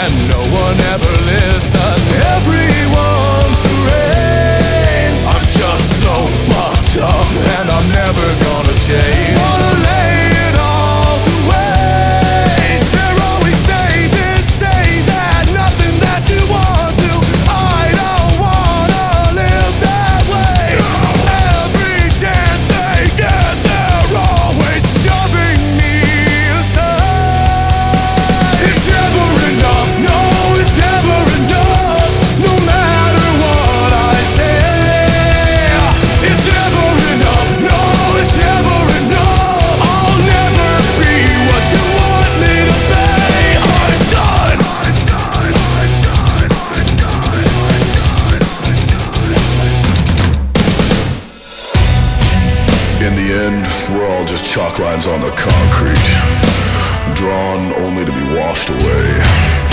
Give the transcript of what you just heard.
and no one ever listens. Everyone's deranged. I'm just so fucked up, and I'm never gonna change. Wanna lay it all to waste. They're always say this, say that, nothing that you want to. I don't wanna live that way. Every chance they get, they're always shoving me aside. It's never enough, no, it's never enough. No matter what I say, it's never enough, no, it's never enough. I'll never be what you want me to be. I'm done. In the end, we're all just chalk lines on the concrete, drawn only to be washed away.